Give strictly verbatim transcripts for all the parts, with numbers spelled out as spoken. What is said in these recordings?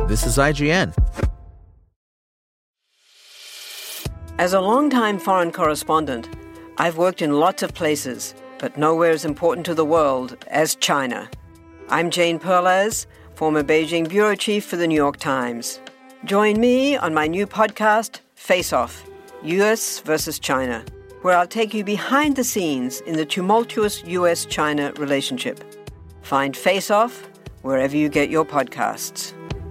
This is I G N. As a longtime foreign correspondent, I've worked in lots of places, but nowhere as important to the world as China. I'm Jane Perlez, former Beijing bureau chief for the New York Times. Join me on my new podcast, Face Off, U S versus China, where I'll take you behind the scenes in the tumultuous U S China relationship. Find Face Off wherever you get your podcasts.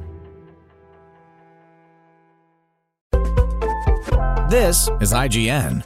This is I G N.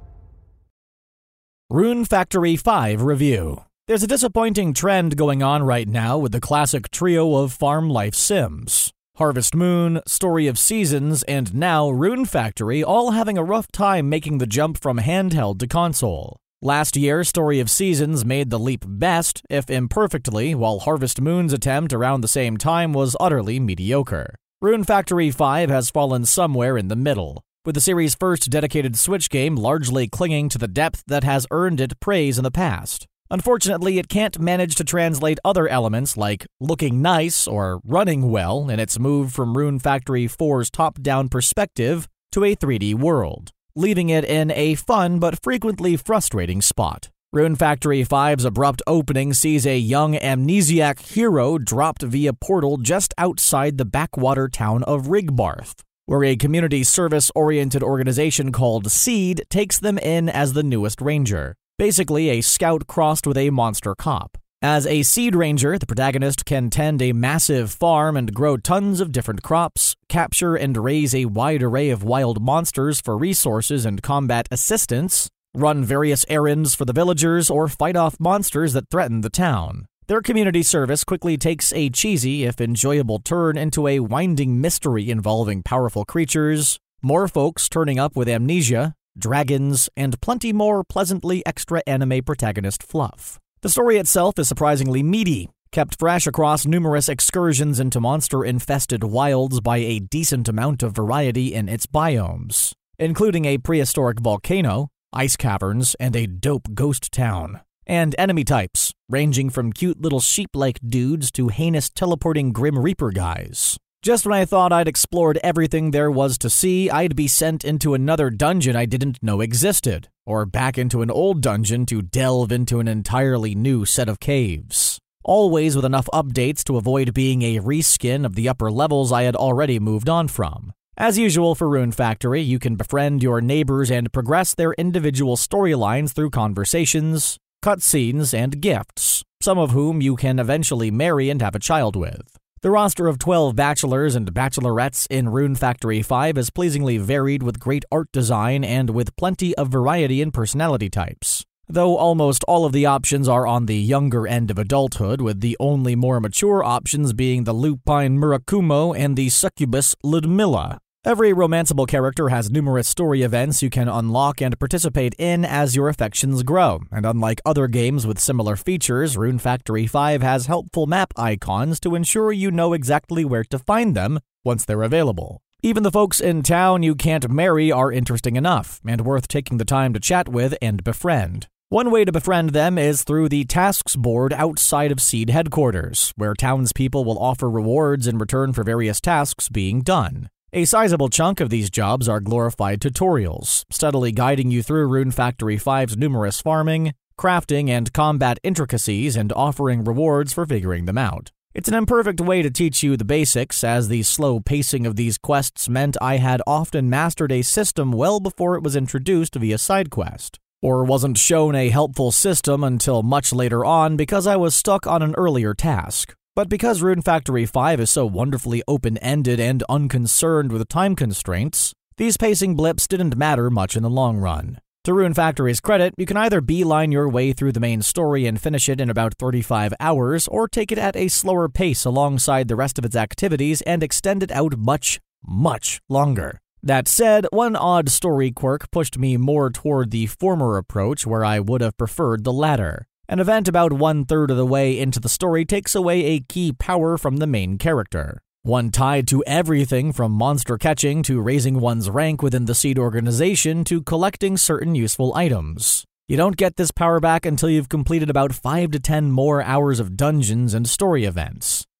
Rune Factory five Review. There's a disappointing trend going on right now with the classic trio of farm life sims. Harvest Moon, Story of Seasons, and now Rune Factory all having a rough time making the jump from handheld to console. Last year, Story of Seasons made the leap best, if imperfectly, while Harvest Moon's attempt around the same time was utterly mediocre. Rune Factory five has fallen somewhere in the middle, with the series' first dedicated Switch game largely clinging to the depth that has earned it praise in the past. Unfortunately, it can't manage to translate other elements like looking nice or running well in its move from Rune Factory four's top-down perspective to a three D world, leaving it in a fun but frequently frustrating spot. Rune Factory five's abrupt opening sees a young amnesiac hero dropped via portal just outside the backwater town of Rigbarth, where a community service-oriented organization called Seed takes them in as the newest ranger, basically a scout crossed with a monster cop. As a Seed Ranger, the protagonist can tend a massive farm and grow tons of different crops, capture and raise a wide array of wild monsters for resources and combat assistance, run various errands for the villagers, or fight off monsters that threaten the town. Their community service quickly takes a cheesy, if enjoyable, turn into a winding mystery involving powerful creatures, more folks turning up with amnesia, dragons, and plenty more pleasantly extra anime protagonist fluff. The story itself is surprisingly meaty, kept fresh across numerous excursions into monster-infested wilds by a decent amount of variety in its biomes, including a prehistoric volcano, ice caverns, and a dope ghost town. And enemy types, ranging from cute little sheep-like dudes to heinous teleporting Grim Reaper guys. Just when I thought I'd explored everything there was to see, I'd be sent into another dungeon I didn't know existed, or back into an old dungeon to delve into an entirely new set of caves. Always with enough updates to avoid being a reskin of the upper levels I had already moved on from. As usual for Rune Factory, you can befriend your neighbors and progress their individual storylines through conversations, cutscenes, and gifts, some of whom you can eventually marry and have a child with. The roster of twelve bachelors and bachelorettes in Rune Factory five is pleasingly varied with great art design and with plenty of variety in personality types, though almost all of the options are on the younger end of adulthood, with the only more mature options being the lupine Murakumo and the succubus Ludmilla. Every romanceable character has numerous story events you can unlock and participate in as your affections grow, and unlike other games with similar features, Rune Factory five has helpful map icons to ensure you know exactly where to find them once they're available. Even the folks in town you can't marry are interesting enough, and worth taking the time to chat with and befriend. One way to befriend them is through the tasks board outside of Seed headquarters, where townspeople will offer rewards in return for various tasks being done. A sizable chunk of these jobs are glorified tutorials, steadily guiding you through Rune Factory five's numerous farming, crafting, and combat intricacies and offering rewards for figuring them out. It's an imperfect way to teach you the basics, as the slow pacing of these quests meant I had often mastered a system well before it was introduced via side quest, or wasn't shown a helpful system until much later on because I was stuck on an earlier task. But because Rune Factory five is so wonderfully open-ended and unconcerned with time constraints, these pacing blips didn't matter much in the long run. To Rune Factory's credit, you can either beeline your way through the main story and finish it in about thirty-five hours, or take it at a slower pace alongside the rest of its activities and extend it out much, much longer. That said, one odd story quirk pushed me more toward the former approach, where I would have preferred the latter. An event about one-third of the way into the story takes away a key power from the main character, one tied to everything from monster catching to raising one's rank within the Seed organization to collecting certain useful items. You don't get this power back until you've completed about five to ten more hours of dungeons and story events.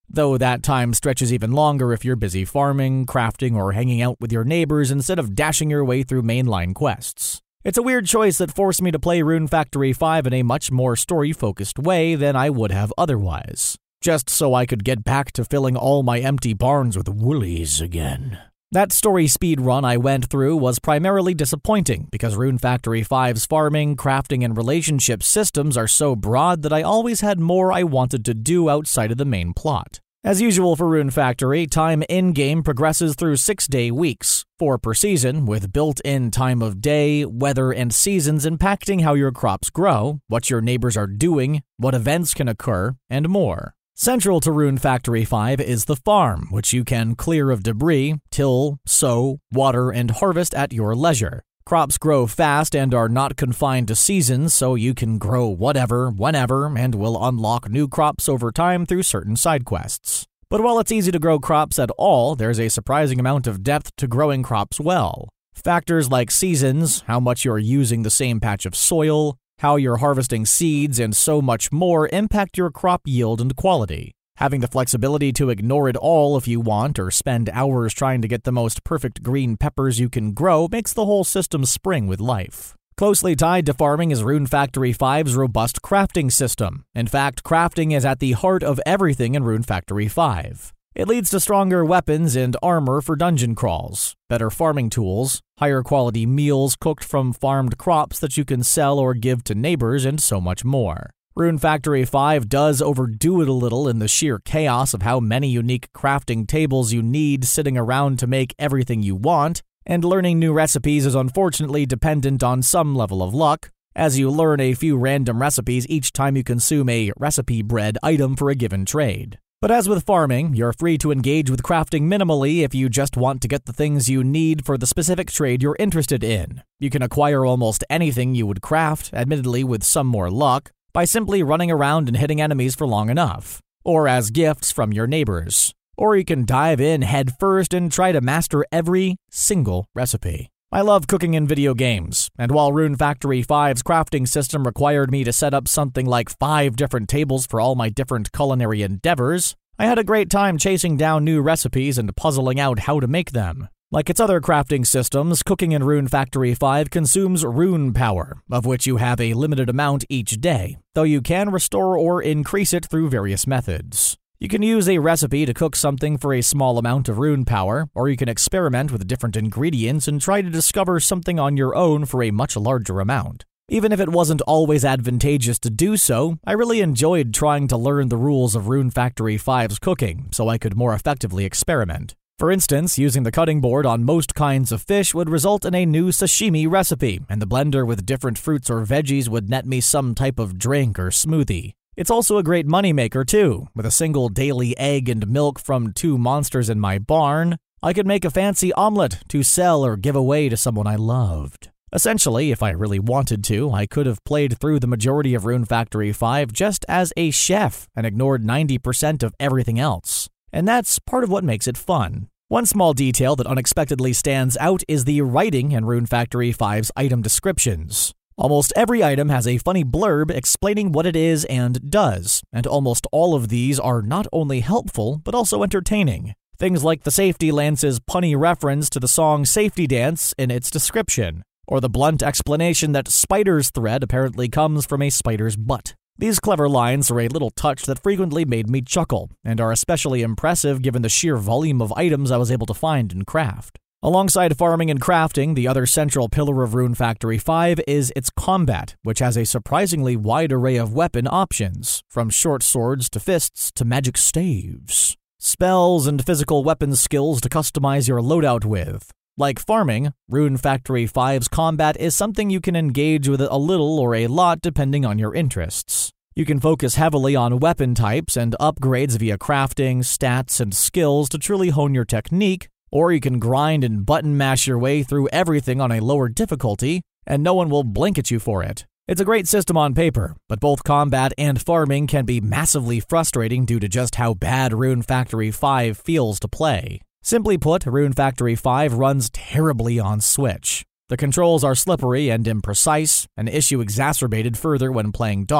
though that time stretches even longer if you're busy farming, crafting, or hanging out with your neighbors instead of dashing your way through mainline quests. It's a weird choice that forced me to play Rune Factory five in a much more story-focused way than I would have otherwise, just so I could get back to filling all my empty barns with woolies again. That story speed run I went through was primarily disappointing because Rune Factory five's farming, crafting, and relationship systems are so broad that I always had more I wanted to do outside of the main plot. As usual for Rune Factory, time in-game progresses through six-day weeks, four per season, with built-in time of day, weather, and seasons impacting how your crops grow, what your neighbors are doing, what events can occur, and more. Central to Rune Factory five is the farm, which you can clear of debris, till, sow, water, and harvest at your leisure. Crops grow fast and are not confined to seasons, so you can grow whatever, whenever, and will unlock new crops over time through certain side quests. But while it's easy to grow crops at all, there's a surprising amount of depth to growing crops well. Factors like seasons, how much you're using the same patch of soil, how you're harvesting seeds, and so much more impact your crop yield and quality. Having the flexibility to ignore it all if you want or spend hours trying to get the most perfect green peppers you can grow makes the whole system spring with life. Closely tied to farming is Rune Factory five's robust crafting system. In fact, crafting is at the heart of everything in Rune Factory five. It leads to stronger weapons and armor for dungeon crawls, better farming tools, higher quality meals cooked from farmed crops that you can sell or give to neighbors, and so much more. Rune Factory five does overdo it a little in the sheer chaos of how many unique crafting tables you need sitting around to make everything you want, and learning new recipes is unfortunately dependent on some level of luck, as you learn a few random recipes each time you consume a recipe bread item for a given trade. But as with farming, you're free to engage with crafting minimally if you just want to get the things you need for the specific trade you're interested in. You can acquire almost anything you would craft, admittedly with some more luck, by simply running around and hitting enemies for long enough, or as gifts from your neighbors. Or you can dive in head first and try to master every single recipe. I love cooking in video games, and while Rune Factory five's crafting system required me to set up something like five different tables for all my different culinary endeavors, I had a great time chasing down new recipes and puzzling out how to make them. Like its other crafting systems, cooking in Rune Factory five consumes rune power, of which you have a limited amount each day, though you can restore or increase it through various methods. You can use a recipe to cook something for a small amount of rune power, or you can experiment with different ingredients and try to discover something on your own for a much larger amount. Even if it wasn't always advantageous to do so, I really enjoyed trying to learn the rules of Rune Factory five's cooking so I could more effectively experiment. For instance, using the cutting board on most kinds of fish would result in a new sashimi recipe, and the blender with different fruits or veggies would net me some type of drink or smoothie. It's also a great moneymaker too. With a single daily egg and milk from two monsters in my barn, I could make a fancy omelet to sell or give away to someone I loved. Essentially, if I really wanted to, I could have played through the majority of Rune Factory five just as a chef and ignored ninety percent of everything else. And that's part of what makes it fun. One small detail that unexpectedly stands out is the writing in Rune Factory five's item descriptions. Almost every item has a funny blurb explaining what it is and does, and almost all of these are not only helpful, but also entertaining. Things like the Safety Lance's punny reference to the song Safety Dance in its description, or the blunt explanation that spider's thread apparently comes from a spider's butt. These clever lines are a little touch that frequently made me chuckle, and are especially impressive given the sheer volume of items I was able to find and craft. Alongside farming and crafting, the other central pillar of Rune Factory five is its combat, which has a surprisingly wide array of weapon options, from short swords to fists to magic staves. Spells and physical weapons skills to customize your loadout with. Like farming, Rune Factory five's combat is something you can engage with a little or a lot depending on your interests. You can focus heavily on weapon types and upgrades via crafting, stats, and skills to truly hone your technique, or you can grind and button mash your way through everything on a lower difficulty, and no one will blink at you for it. It's a great system on paper, but both combat and farming can be massively frustrating due to just how bad Rune Factory five feels to play. Simply put, Rune Factory five runs terribly on Switch. The controls are slippery and imprecise, an issue exacerbated further when playing docked,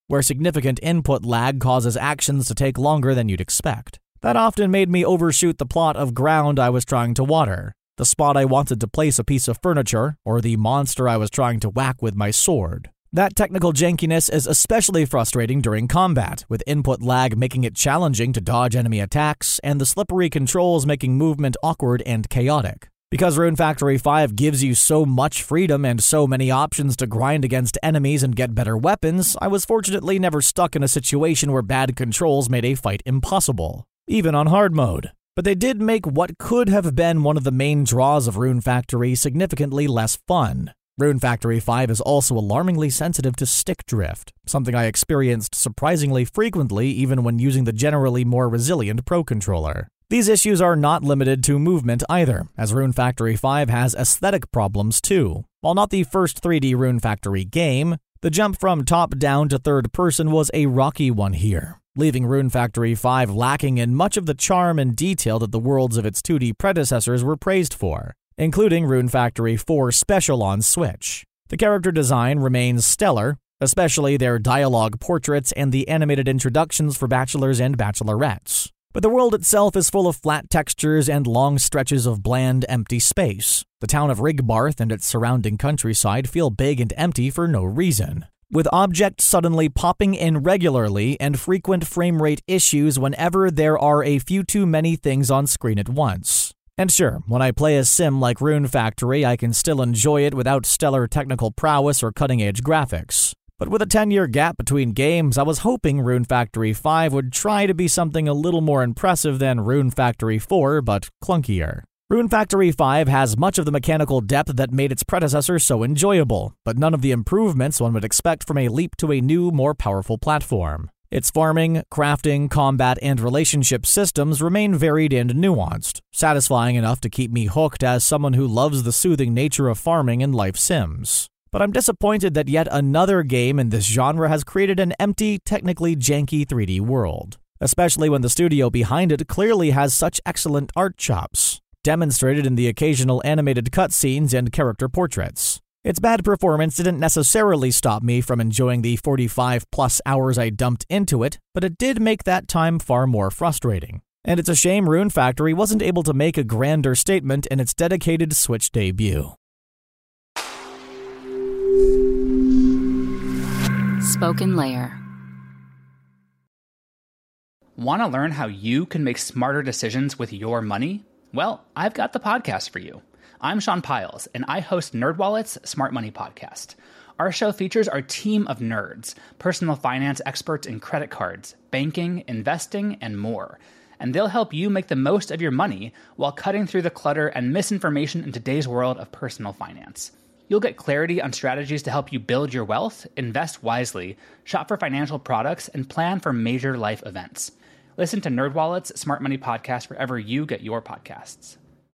where significant input lag causes actions to take longer than you'd expect. That often made me overshoot the plot of ground I was trying to water, the spot I wanted to place a piece of furniture, or the monster I was trying to whack with my sword. That technical jankiness is especially frustrating during combat, with input lag making it challenging to dodge enemy attacks, and the slippery controls making movement awkward and chaotic. Because Rune Factory five gives you so much freedom and so many options to grind against enemies and get better weapons, I was fortunately never stuck in a situation where bad controls made a fight impossible, even on hard mode. But they did make what could have been one of the main draws of Rune Factory significantly less fun. Rune Factory five is also alarmingly sensitive to stick drift, something I experienced surprisingly frequently even when using the generally more resilient Pro Controller. These issues are not limited to movement either, as Rune Factory five has aesthetic problems too. While not the first three D Rune Factory game, the jump from top-down to third-person was a rocky one here, leaving Rune Factory five lacking in much of the charm and detail that the worlds of its two D predecessors were praised for, including Rune Factory four Special on Switch. The character design remains stellar, especially their dialogue portraits and the animated introductions for bachelors and bachelorettes. But the world itself is full of flat textures and long stretches of bland, empty space. The town of Rigbarth and its surrounding countryside feel big and empty for no reason, with objects suddenly popping in regularly and frequent frame rate issues whenever there are a few too many things on screen at once. And sure, when I play a sim like Rune Factory, I can still enjoy it without stellar technical prowess or cutting-edge graphics. But with a ten-year gap between games, I was hoping Rune Factory five would try to be something a little more impressive than Rune Factory four, but clunkier. Rune Factory five has much of the mechanical depth that made its predecessor so enjoyable, but none of the improvements one would expect from a leap to a new, more powerful platform. Its farming, crafting, combat, and relationship systems remain varied and nuanced, satisfying enough to keep me hooked as someone who loves the soothing nature of farming and life sims. But I'm disappointed that yet another game in this genre has created an empty, technically janky three D world, especially when the studio behind it clearly has such excellent art chops, demonstrated in the occasional animated cutscenes and character portraits. Its bad performance didn't necessarily stop me from enjoying the forty-five plus hours I dumped into it, but it did make that time far more frustrating. And it's a shame Rune Factory wasn't able to make a grander statement in its dedicated Switch debut. Spoken Layer. Want to learn how you can make smarter decisions with your money? Well, I've got the podcast for you. I'm Sean Piles, and I host NerdWallet's Smart Money Podcast. Our show features our team of nerds, personal finance experts in credit cards, banking, investing, and more. And they'll help you make the most of your money while cutting through the clutter and misinformation in today's world of personal finance. You'll get clarity on strategies to help you build your wealth, invest wisely, shop for financial products, and plan for major life events. Listen to NerdWallet's Smart Money Podcast wherever you get your podcasts.